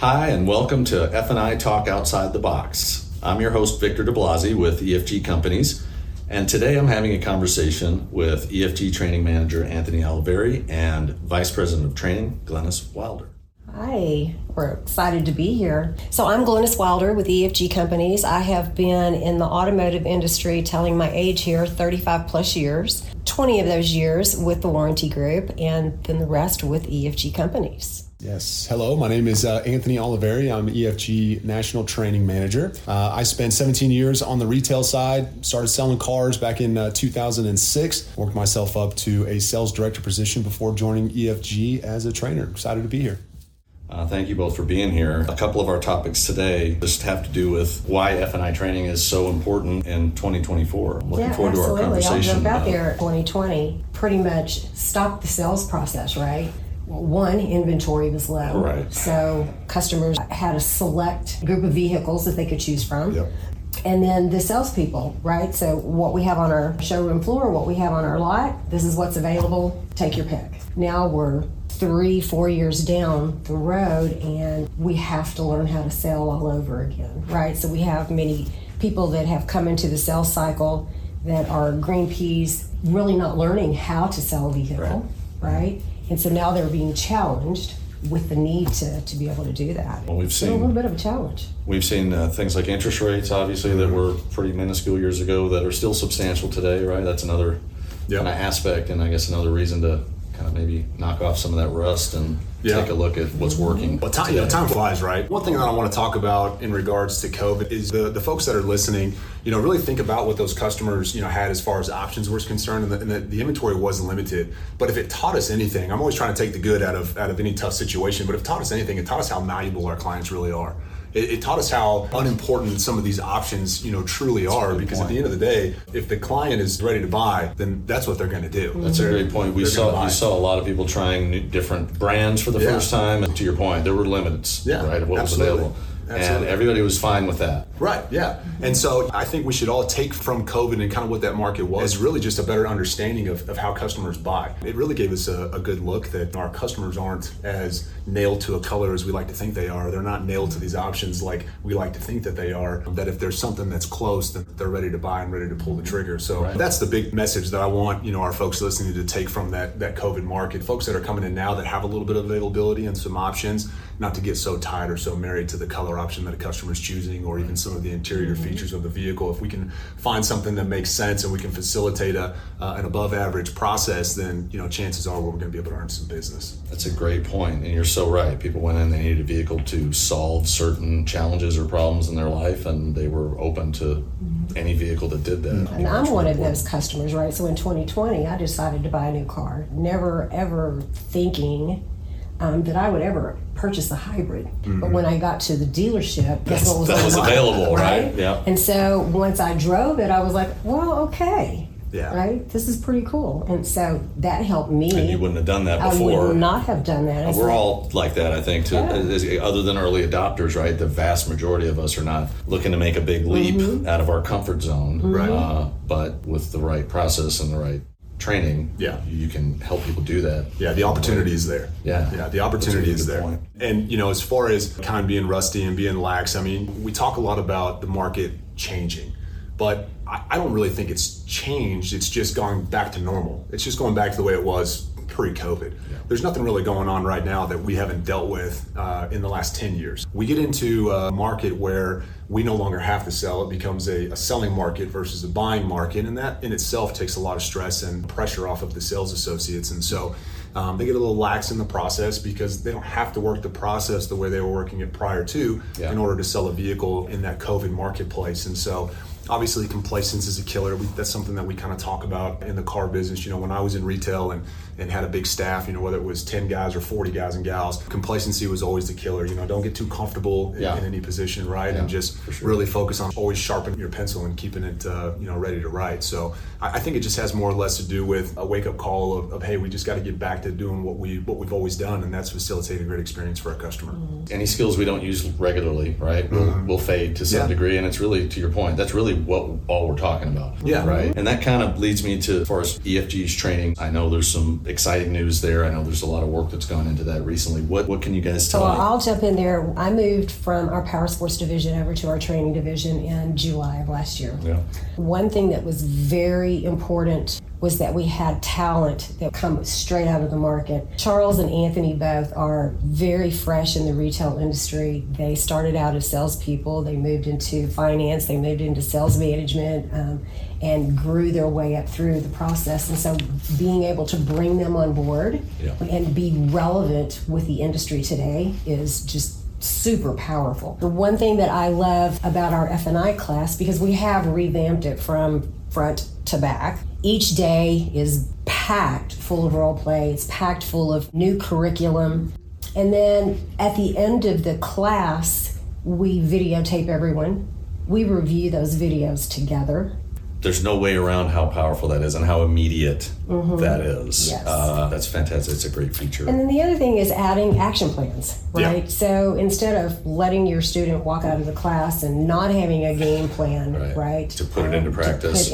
Hi, and welcome to F&I Talk Outside the Box. I'm your host, Victor DeBlasi with EFG Companies, and today I'm having a conversation with EFG Training Manager Anthony Oliveri and Vice President of Training, Glennis Wilder. Hi, we're excited to be here. So I'm Glennis Wilder with EFG Companies. I have been in the automotive industry, telling my age here, 35 plus years, 20 of those years with the Warranty Group, and then the rest with EFG Companies. Yes. Hello, my name is Anthony Oliveri. I'm EFG National Training Manager. I spent 17 years on the retail side, started selling cars back in 2006, worked myself up to a sales director position before joining EFG as a trainer. Excited to be here. Thank you both for being here. A couple of our topics today just have to do with why F&I training is so important in 2024. I'm looking forward to our conversation. I'll jump out there. 2020 pretty much stopped the sales process, right? One, inventory was low. Right. So customers had a select group of vehicles that they could choose from. Yep. And then the salespeople, right? So what we have on our showroom floor, what we have on our lot, this is what's available, take your pick. Now we're 3-4 years down the road and we have to learn how to sell all over again, right? So we have many people that have come into the sales cycle that are green peas, really not learning how to sell a vehicle, right? And so now they're being challenged with the need to be able to do that. Well, we've seen a little bit of a challenge. We've seen things like interest rates, obviously, that were pretty minuscule years ago that are still substantial today, right? That's another kind of aspect, and I guess another reason to kind of maybe knock off some of that rust and take a look at what's working. Well, time flies, right? One thing that I want to talk about in regards to COVID is the folks that are listening, really think about what those customers, had as far as options were concerned, and the inventory wasn't limited. But if it taught us anything, I'm always trying to take the good out of any tough situation, but if it taught us anything, it taught us how malleable our clients really are. It taught us how unimportant some of these options, truly are, because at the end of the day, if the client is ready to buy, then that's what they're going to do. That's a great point. We saw a lot of people trying different brands for the first time. And to your point, there were limits, right, of what was available. And everybody was fine with that. Right, yeah. And so I think we should all take from COVID and kind of what that market was, really just a better understanding of how customers buy. It really gave us a good look that our customers aren't as nailed to a color as we like to think they are. They're not nailed to these options like we like to think that they are. That if there's something that's close, then they're ready to buy and ready to pull the trigger. So that's the big message that I want, our folks listening to take from that COVID market. Folks that are coming in now that have a little bit of availability and some options, not to get so tied or so married to the color option that a customer is choosing, or even some of the interior features of the vehicle. If we can find something that makes sense and we can facilitate an above average process, then chances are we're going to be able to earn some business. That's a great point, and you're so right. People went in, they needed a vehicle to solve certain challenges or problems in their life, and they were open to any vehicle that did that. And I'm one of those customers, right? So in 2020, I decided to buy a new car, never ever thinking that I would ever purchase a hybrid. But when I got to the dealership, guess what was available, right? Yeah. And so once I drove it, I was like, well, okay. Yeah. Right? This is pretty cool. And so that helped me. And you wouldn't have done that before. I would not have done that. We're all like that, I think, other than early adopters, right? The vast majority of us are not looking to make a big leap out of our comfort zone. Right. But with the right process and the right training, you can help people do that. Yeah, the opportunity is there. Yeah, the opportunity is there. Point. And as far as kind of being rusty and being lax, we talk a lot about the market changing, but I don't really think it's changed. It's just going back to normal. It's just going back to the way it was pre-COVID. There's nothing really going on right now that we haven't dealt with in the last 10 years. We get into a market where we no longer have to sell. It becomes a selling market versus a buying market, and that in itself takes a lot of stress and pressure off of the sales associates. And so they get a little lax in the process because they don't have to work the process the way they were working it prior to in order to sell a vehicle in that COVID marketplace. And so obviously complacency is a killer. That's something that we kind of talk about in the car business. When I was in retail and had a big staff, whether it was 10 guys or 40 guys and gals, complacency was always the killer. Don't get too comfortable in any position, right? And just really focus on always sharpening your pencil and keeping it, ready to write. So I think it just has more or less to do with a wake up call of hey, we just got to get back to doing what we've always done, and that's facilitating a great experience for our customer. Any skills we don't use regularly, right, will fade to some degree. And it's really, to your point, that's really really what all we're talking about. Yeah. Right. And that kind of leads me to, as far as EFG's training, I know there's some exciting news there. I know there's a lot of work that's gone into that recently. What can you guys tell Well, me? I'll jump in there. I moved from our power sports division over to our training division in July of last year. Yeah. One thing that was very important was that we had talent that come straight out of the market. Charles and Anthony both are very fresh in the retail industry. They started out as salespeople. They moved into finance. They moved into sales management and grew their way up through the process. And so being able to bring them on board and be relevant with the industry today is just super powerful. The one thing that I love about our F&I class, because we have revamped it from front to back, each day is packed full of role play. It's packed full of new curriculum. And then at the end of the class, we videotape everyone. We review those videos together. There's no way around how powerful that is and how immediate that is. Yes. That's fantastic. It's a great feature. And then the other thing is adding action plans, right? Yeah. So instead of letting your student walk out of the class and not having a game plan, right? To put it into practice.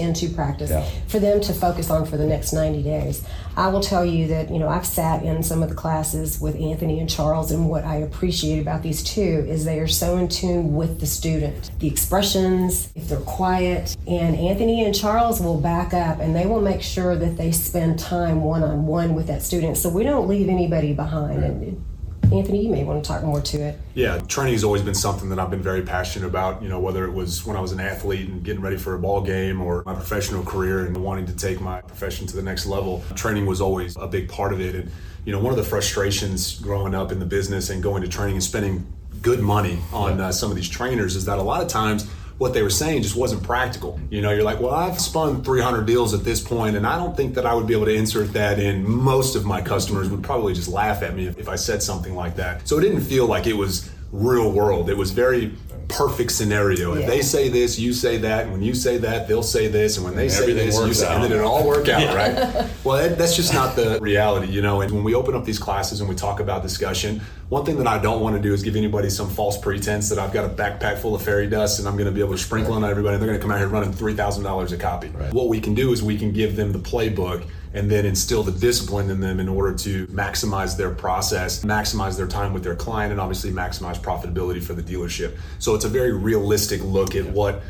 For them to focus on for the next 90 days. I will tell you that, I've sat in some of the classes with Anthony and Charles, and what I appreciate about these two is they are so in tune with the student. The expressions, if they're quiet, and Anthony and Charles will back up and they will make sure that they spend time one-on-one with that student so we don't leave anybody behind. And Anthony, you may want to talk more to it. Yeah, training has always been something that I've been very passionate about, whether it was when I was an athlete and getting ready for a ball game or my professional career and wanting to take my profession to the next level. Training was always a big part of it. And, one of the frustrations growing up in the business and going to training and spending good money on some of these trainers is that a lot of times what they were saying just wasn't practical. You're like, well, I've spun 300 deals at this point, and I don't think that I would be able to insert that in. Most of my customers would probably just laugh at me if I said something like that. So it didn't feel like it was real world. It was very perfect scenario. If they say this, you say that, and when you say that, they'll say this, and when they say this, you say, and then it all work out, right? Well, that's just not the reality, And when we open up these classes and we talk about discussion, one thing that I don't want to do is give anybody some false pretense that I've got a backpack full of fairy dust and I'm going to be able to sprinkle on everybody and they're going to come out here running $3,000 a copy. Right. What we can do is we can give them the playbook and then instill the discipline in them in order to maximize their process, maximize their time with their client, and obviously maximize profitability for the dealership. So it's a very realistic look at what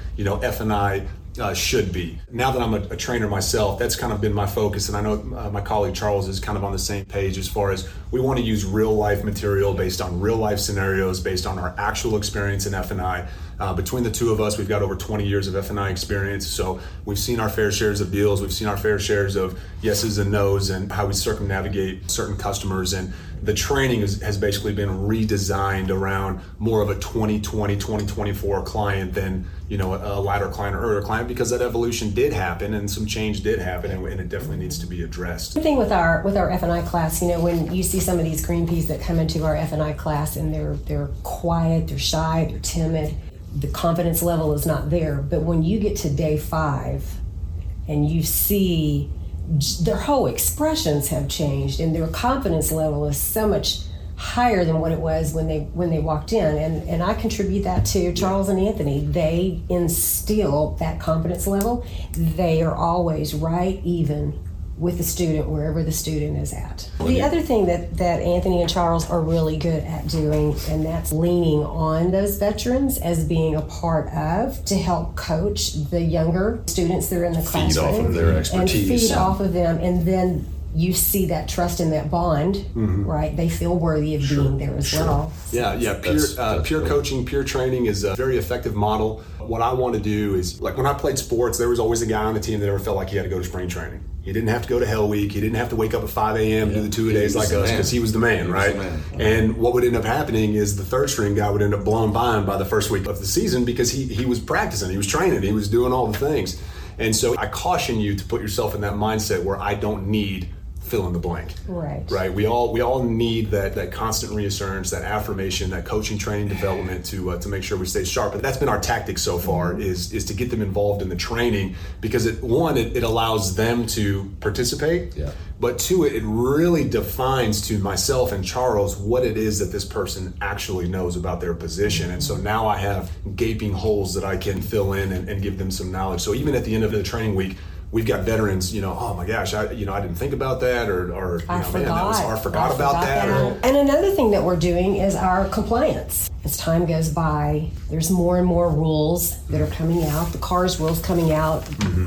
F&I should be. Now that I'm a trainer myself, that's kind of been my focus, and I know my colleague Charles is kind of on the same page as far as we want to use real life material based on real life scenarios, based on our actual experience in F&I. Between the two of us, we've got over 20 years of F&I experience, so we've seen our fair shares of deals, we've seen our fair shares of yeses and nos and how we circumnavigate certain customers, and the training has basically been redesigned around more of a 2020, 2024 client than a latter client or earlier client, because that evolution did happen and some change did happen, and it definitely needs to be addressed. The thing with our F&I class, when you see some of these green peas that come into our F&I class and they're quiet, they're shy, they're timid, the confidence level is not there. But when you get to day 5 and you see their whole expressions have changed and their confidence level is so much higher than what it was when they walked in, and I contribute that to Charles and Anthony. They instill that confidence level. They are always right even with the student wherever the student is at. The other thing that Anthony and Charles are really good at doing, and that's leaning on those veterans as being a part of to help coach the younger students that are in the classroom. Feed off of their expertise. And feed off of them, and then you see that trust and that bond, right? They feel worthy of being there as well. Yeah. Peer coaching, peer training is a very effective model. What I want to do is, like when I played sports, there was always a guy on the team that never felt like he had to go to spring training. He didn't have to go to Hell Week. He didn't have to wake up at 5 a.m. do the 2-a-days like us, because he was the man, right? And what would end up happening is the third string guy would end up blown by him by the first week of the season, because he was practicing, he was training, he was doing all the things. And so I caution you to put yourself in that mindset where I don't need fill in the blank. Right. We all need that constant reassurance, that affirmation, that coaching, training, development to make sure we stay sharp. And that's been our tactic so far is to get them involved in the training because it allows them to participate. Yeah. But two, it really defines to myself and Charles what it is that this person actually knows about their position. And so now I have gaping holes that I can fill in and give them some knowledge. So even at the end of the training week, we've got veterans, oh my gosh, I didn't think about that, or I forgot about that. And another thing that we're doing is our compliance. As time goes by, there's more and more rules that are coming out. The CARS rules coming out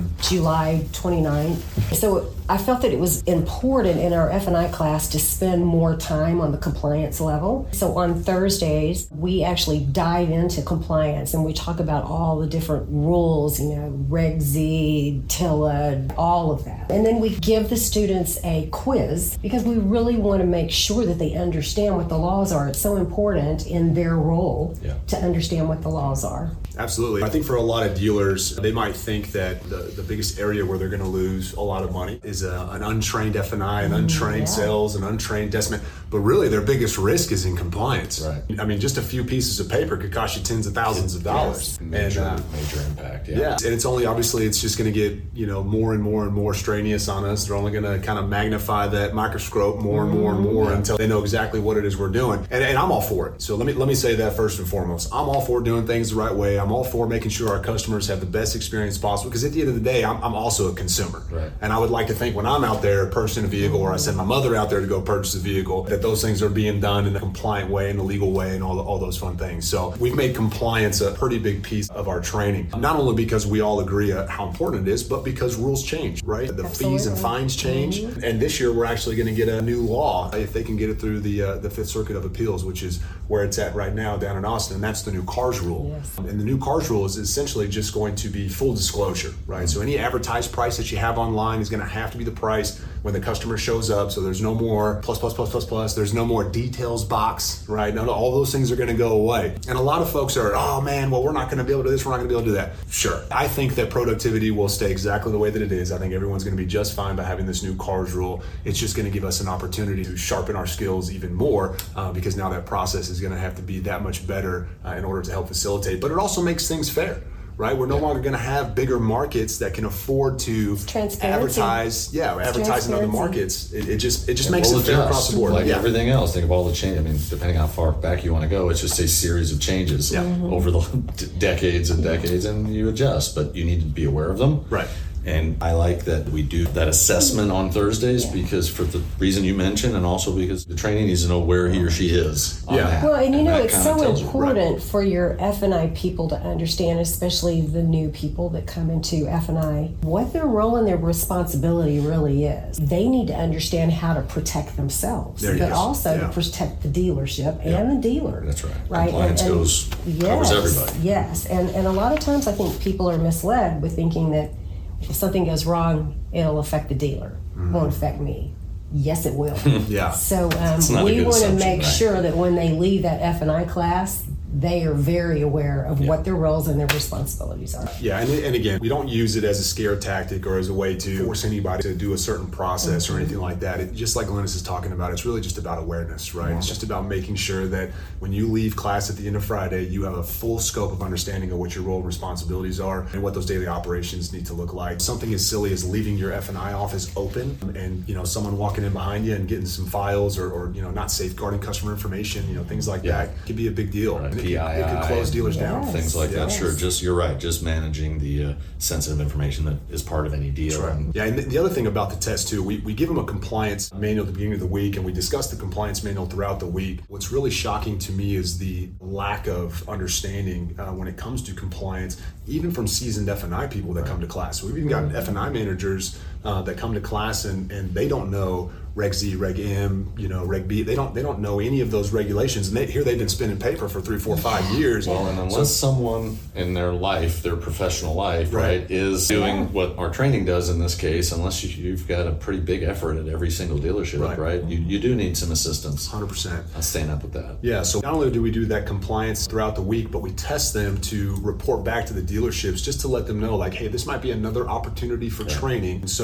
July 29th. So I felt that it was important in our F&I class to spend more time on the compliance level. So on Thursdays, we actually dive into compliance and we talk about all the different rules, Reg Z, TILA, all of that. And then we give the students a quiz because we really want to make sure that they understand what the laws are. It's so important in their role to understand what the laws are. Absolutely. I think for a lot of dealers, they might think that the biggest area where they're going to lose a lot of money is an untrained F&I, an untrained sales, an untrained estimate. But really, their biggest risk is in compliance. Right. I mean, just a few pieces of paper could cost you tens of thousands of dollars. Major impact. Yeah. And it's only, obviously, it's just going to get, more and more and more strenuous on us. They're only going to kind of magnify that microscope more and more and more until they know exactly what it is we're doing. And I'm all for it. So let me say that first and foremost. I'm all for doing things the right way. I'm all for making sure our customers have the best experience possible because at the end of the day, I'm also a consumer. Right. And I would like to think when I'm out there purchasing a vehicle or I send my mother out there to go purchase a vehicle, that those things are being done in a compliant way, in a legal way, and all those fun things. So we've made compliance a pretty big piece of our training, not only because we all agree how important it is, but because rules change, right? The fees and fines change. And this year we're actually going to get a new law if they can get it through the Fifth Circuit of Appeals, which is where it's at right now down in Austin. And that's the new CARS rule. Yes. And the new CARS rule is essentially just going to be full disclosure, right? So any advertised price that you have online is going to have to be the price when the customer shows up. So there's no more plus. There's no more details box, right? No, all those things are going to go away. And a lot of folks are, oh man, well, we're not going to be able to do this. We're not going to be able to do that. Sure. I think that productivity will stay exactly the way that it is. I think everyone's going to be just fine by having this new CARS rule. It's just going to give us an opportunity to sharpen our skills even more because now that process is going to have to be that much better in order to help facilitate. But it also makes things fair. Right, we're no longer going to have bigger markets that can afford to advertise. Advertising on the markets. It just makes it fair across the board. Like everything else, think of all the change. I mean, depending how far back you want to go, it's just a series of changes over the decades and decades, and you adjust. But you need to be aware of them. Right. And I like that we do that assessment on Thursdays because for the reason you mentioned, and also because the trainee needs to know where he or she is on that. Well, and it's kind so of important for your F&I people to understand, especially the new people that come into F&I, what their role and their responsibility really is. They need to understand how to protect themselves, but also to protect the dealership and the dealer. That's right. Right. Compliance covers everybody. Yes, and a lot of times I think people are misled with thinking that if something goes wrong, it'll affect the dealer. It won't affect me. Yes, it will. So we want to make sure that when they leave that F&I class, they are very aware of what their roles and their responsibilities are. Yeah, and again, we don't use it as a scare tactic or as a way to force anybody to do a certain process or anything like that. Just like Lennis is talking about, it's really just about awareness, right? It's just about making sure that when you leave class at the end of Friday, you have a full scope of understanding of what your role and responsibilities are and what those daily operations need to look like. Something as silly as leaving your F&I office open and someone walking in behind you and getting some files or not safeguarding customer information, things like that could be a big deal. Right. It could close dealers down. Things like that. Sure. You're right. Just managing the sensitive information that is part of any deal. Right. And the other thing about the test too, we give them a compliance manual at the beginning of the week, and we discuss the compliance manual throughout the week. What's really shocking to me is the lack of understanding when it comes to compliance, even from seasoned F&I people that come to class. We've even got F&I managers that come to class and they don't know Reg Z, Reg M, Reg B. They don't know any of those regulations, and they've been spinning paper for 3, 4, 5 years. Well, and unless someone in their life, their professional life, right, is doing what our training does in this case, unless you've got a pretty big effort at every single dealership, right? You do need some assistance. 100%. On staying up with that. Yeah. So not only do we do that compliance throughout the week, but we test them to report back to the dealerships just to let them know, like, hey, this might be another opportunity for training. So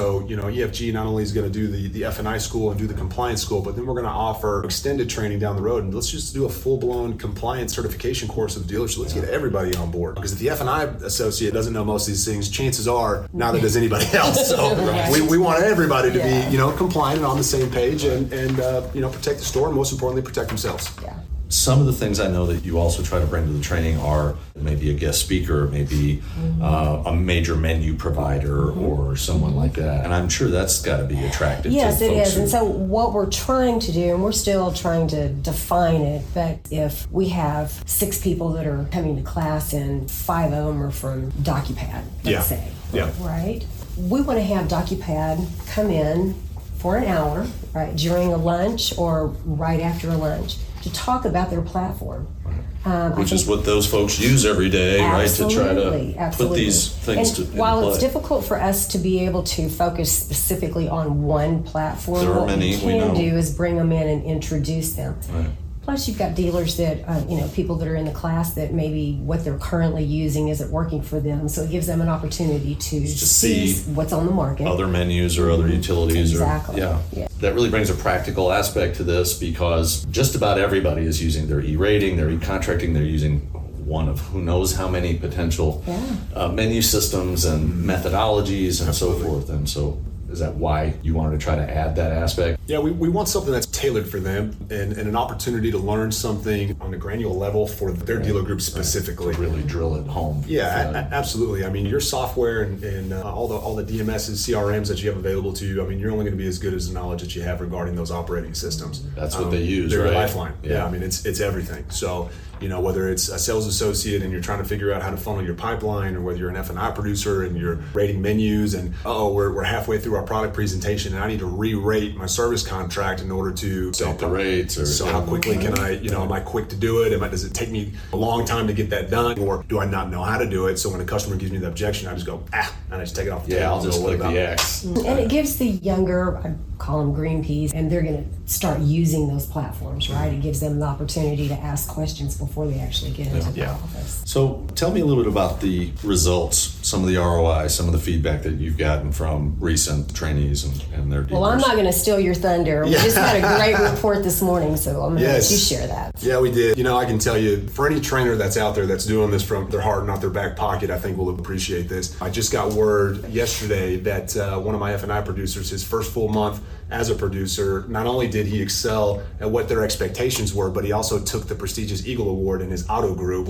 So, EFG not only is going to do the F&I school and do the compliance school, but then we're going to offer extended training down the road. And let's just do a full-blown compliance certification course of dealership. Let's get everybody on board. Because if the F&I associate doesn't know most of these things, chances are neither does anybody else. So we want everybody to be, compliant and on the same page and protect the store and most importantly, protect themselves. Yeah. Some of the things I know that you also try to bring to the training are maybe a guest speaker, maybe a major menu provider or someone like that. And I'm sure that's got to be attractive yes, to it folks is. And so what we're trying to do, and we're still trying to define it, but if we have 6 people that are coming to class and 5 of them are from DocuPad, let's say, right? We want to have DocuPad come in for an hour, right, during a lunch or right after a lunch to talk about their platform. Which is what those folks use every day, right, to try to put these things and into while play. It's difficult for us to be able to focus specifically on one platform, There are what many, we we can know. do is bring them in and introduce them. Right. Plus, you've got dealers that, people that are in the class that maybe what they're currently using isn't working for them. So it gives them an opportunity to see what's on the market. Other menus or other utilities. Exactly. Yeah. That really brings a practical aspect to this because just about everybody is using their e-rating, their e-contracting, they're using one of who knows how many potential menu systems and methodologies and so forth. And so is that why you wanted to try to add that aspect? Yeah, we want something that's tailored for them and an opportunity to learn something on a granular level for their dealer group specifically. To really drill it home. Yeah, absolutely. I mean, your software and all the DMSs, CRMs that you have available to you, I mean, you're only going to be as good as the knowledge that you have regarding those operating systems. That's what they use, they're right? Your lifeline. Yeah, I mean, it's everything. So, whether it's a sales associate and you're trying to figure out how to funnel your pipeline, or whether you're an F&I producer and you're rating menus and, we're halfway through our product presentation and I need to re-rate my service contract in order to set the rates. So how quickly can I, am I quick to do it? Does it take me a long time to get that done? Or do I not know how to do it? So when a customer gives me the objection, I just go, and I just take it off the table. I'll just click the X. And it gives the younger, I call them green peas, and they're going to start using those platforms, right? It gives them the opportunity to ask questions before they actually get into the office. So tell me a little bit about the results, some of the ROI, some of the feedback that you've gotten from recent trainees and their dealers. Well, I'm not going to steal your thunder. We just had a great report this morning, so I'm going to let you share that. Yeah, we did. I can tell you, for any trainer that's out there that's doing this from their heart, not their back pocket, I think will appreciate this. I just got word yesterday that one of my F&I producers, his first full month as a producer, not only did he excel at what their expectations were, but he also took the prestigious Eagle Award in his auto group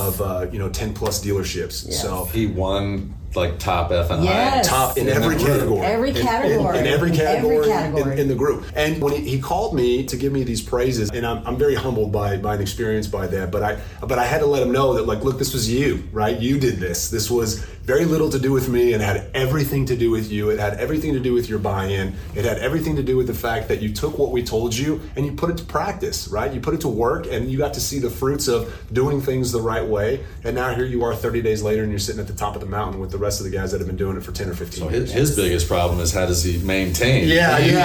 of 10 plus dealerships. Yes. So he won like top F&I. Yes. Top in every category. Every category. In every category. Every category. In the group. And when he called me to give me these praises, and I'm very humbled by an experience by that, but I had to let him know that, like, look, this was you, right? You did this. This was very little to do with me and had everything to do with you. It had everything to do with your buy-in. It had everything to do with the fact that you took what we told you and you put it to practice, right? You put it to work and you got to see the fruits of doing things the right way. And now here you are 30 days later and you're sitting at the top of the mountain with the rest of the guys that have been doing it for 10 or 15 years. His biggest problem is how does he maintain? He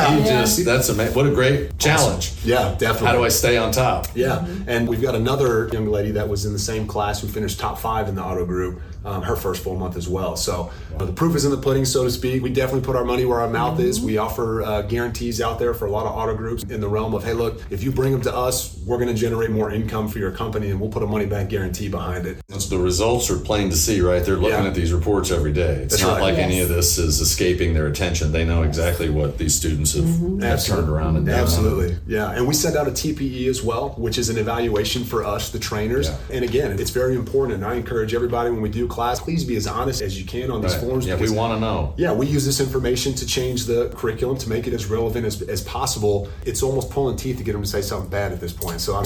what a great challenge. Awesome. Yeah, definitely. How do I stay on top? Yeah, and we've got another young lady that was in the same class who finished top 5 in the auto group, her first full month as well. So the proof is in the pudding, so to speak. We definitely put our money where our mouth is. We offer guarantees out there for a lot of auto groups in the realm of, hey, look, if you bring them to us, we're going to generate more income for your company, and we'll put a money-back guarantee behind it. The results are plain to see, right? They're looking at these reports every day. It's not like any of this is escaping their attention. They know exactly what these students have turned around and done. Absolutely, yeah. And we send out a TPE as well, which is an evaluation for us, the trainers. Yeah. And again, it's very important, and I encourage everybody when we do class, please be as honest as you can on these forms. Yeah, we want to know. Yeah, we use this information to change the curriculum, to make it as relevant as possible. It's almost pulling teeth to get them to say something bad at this point. So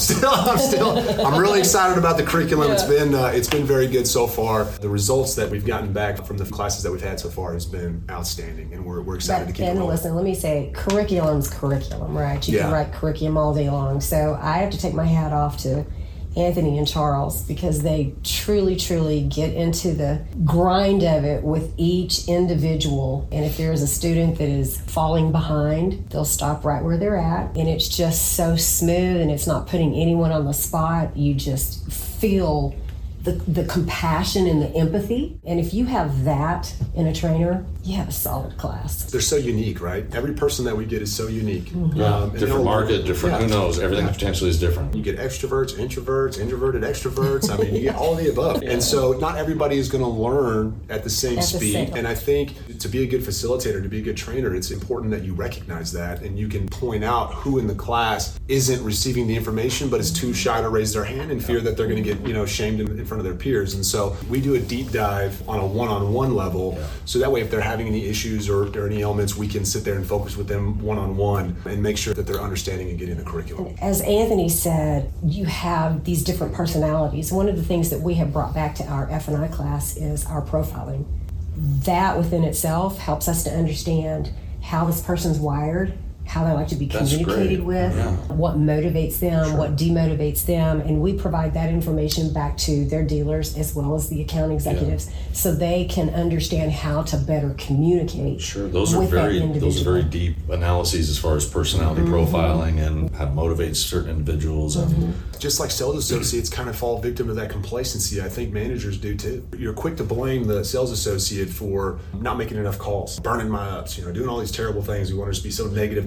I'm really excited about the curriculum. It's been very good so far. The results that we've gotten back from the classes that we've had so far has been outstanding, and we're excited to keep it going. And rolling. listen, let me say, curriculum's curriculum, right? You can write curriculum all day long. So I have to take my hat off to Anthony and Charles because they truly get into the grind of it with each individual. And if there is a student that is falling behind, they'll stop right where they're at. And it's just so smooth, and it's not putting anyone on the spot. You just feel the compassion and the empathy. And if you have that in a trainer, you have a solid class. They're so unique, right? Every person that we get is so unique. Different market, different, who knows? Everything potentially is different. You get extroverts, introverts, introverted extroverts. I mean, you get all the above. And so not everybody is going to learn at the same speed. And I think to be a good facilitator, to be a good trainer, it's important that you recognize that and you can point out who in the class isn't receiving the information but is too shy to raise their hand and fear that they're going to get shamed in front of their peers. And so we do a deep dive on a one-on-one level, so that way if they're having any issues or any ailments, we can sit there and focus with them one-on-one and make sure that they're understanding and getting the curriculum. As Anthony said, you have these different personalities. One of the things that we have brought back to our F&I class is our profiling. That within itself helps us to understand how this person's wired, how they like to be communicated with, what motivates them, what demotivates them, and we provide that information back to their dealers as well as the account executives so they can understand how to better communicate. Those are very deep analyses as far as personality profiling and how to motivate certain individuals. Just like sales associates kind of fall victim to that complacency, I think managers do too. You're quick to blame the sales associate for not making enough calls, burning my ups, doing all these terrible things. We want us to be so negative.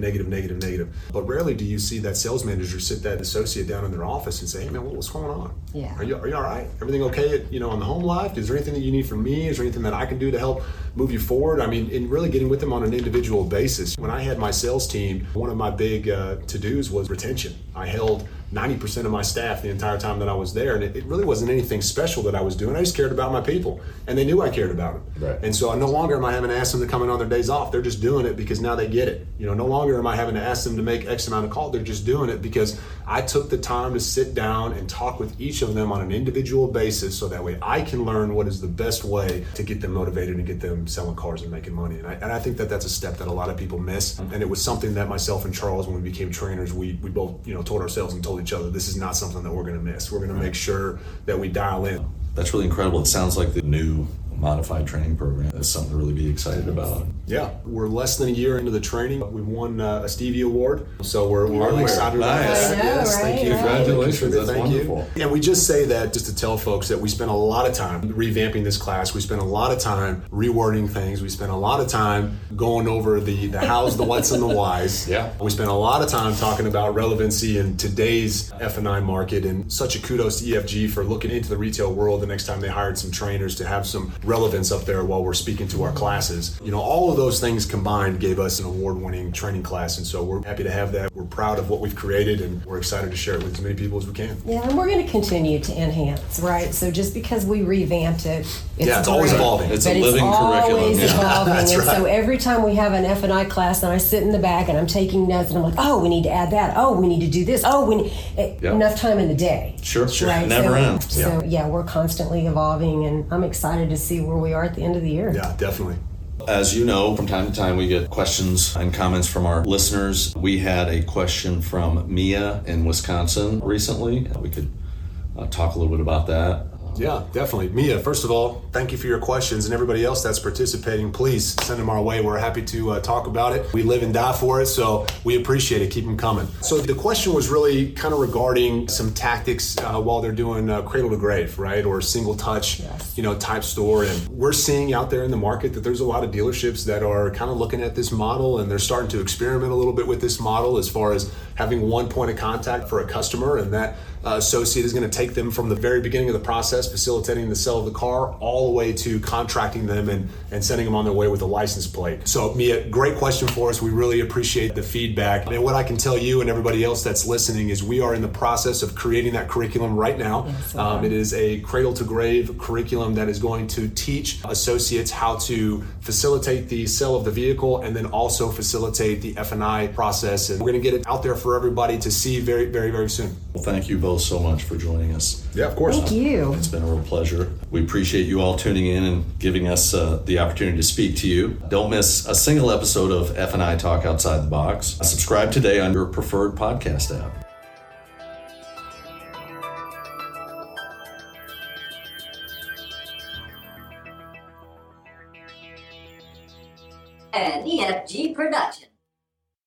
But rarely do you see that sales manager sit that associate down in their office and say, hey man, what's going on? Yeah. Are you all right? Everything okay on the home life? Is there anything that you need from me? Is there anything that I can do to help move you forward? I mean, and really getting with them on an individual basis. When I had my sales team, one of my big to-dos was retention. I held 90% of my staff the entire time that I was there, and it really wasn't anything special that I was doing. I just cared about my people, and they knew I cared about them. Right. And so no longer am I having to ask them to come in on their days off. They're just doing it because now they get it. No longer am I having to ask them to make X amount of calls. They're just doing it because I took the time to sit down and talk with each of them on an individual basis, so that way I can learn what is the best way to get them motivated and get them selling cars and making money. And I think that that's a step that a lot of people miss. And it was something that myself and Charles, when we became trainers, we both told ourselves and told each other, this is not something that we're going to miss. We're going to make sure that we dial in. That's really incredible. It sounds like the new modified training program is something to really be excited about. Yeah, we're less than a year into the training. We won a Stevie Award, so we're really excited about that. Yes, thank you. Congratulations. That's wonderful. And we just say that just to tell folks that we spent a lot of time revamping this class. We spent a lot of time rewording things. We spent a lot of time going over the hows, the whats, and the whys. Yeah. We spent a lot of time talking about relevancy in today's F&I market, and such a kudos to EFG for looking into the retail world the next time they hired some trainers to have some relevance up there while we're speaking to our classes. All of those things combined gave us an award-winning training class, and so we're happy to have that. We're proud of what we've created, and we're excited to share it with as many people as we can. Yeah, and we're going to continue to enhance, right? So just because we revamped it, it's always evolving. It's a living curriculum. Always evolving. That's and right. so every time we have an F&I class, and I sit in the back and I'm taking notes, and I'm like, oh, we need to add that. Oh, we need to do this. Oh, we need enough time in the day. Sure. Right? Never ends. So we're constantly evolving, and I'm excited to see where we are at the end of the year. Yeah, definitely. As you know, from time to time we get questions and comments from our listeners. We had a question from Mia in Wisconsin recently. We could talk a little bit about that. Yeah, definitely. Mia, first of all, thank you for your questions, and everybody else that's participating, please send them our way. We're happy to talk about it. We live and die for it, so we appreciate it. Keep them coming. So the question was really kind of regarding some tactics while they're doing cradle to grave, right, or single touch, type store. And we're seeing out there in the market that there's a lot of dealerships that are kind of looking at this model, and they're starting to experiment a little bit with this model as far as having one point of contact for a customer, and that associate is going to take them from the very beginning of the process, facilitating the sale of the car, all the way to contracting them and sending them on their way with a license plate. So Mia, great question for us. We really appreciate the feedback. And what I can tell you and everybody else that's listening is we are in the process of creating that curriculum right now. Yes, it is a cradle to grave curriculum that is going to teach associates how to facilitate the sale of the vehicle and then also facilitate the F&I process. And we're going to get it out there for everybody to see very, very, very soon. Well, thank you both so much for joining us. Yeah, of course. Thank you. It's been a real pleasure. We appreciate you all tuning in and giving us the opportunity to speak to you. Don't miss a single episode of F&I Talk Outside the Box. Subscribe today on your preferred podcast app. An EFG production.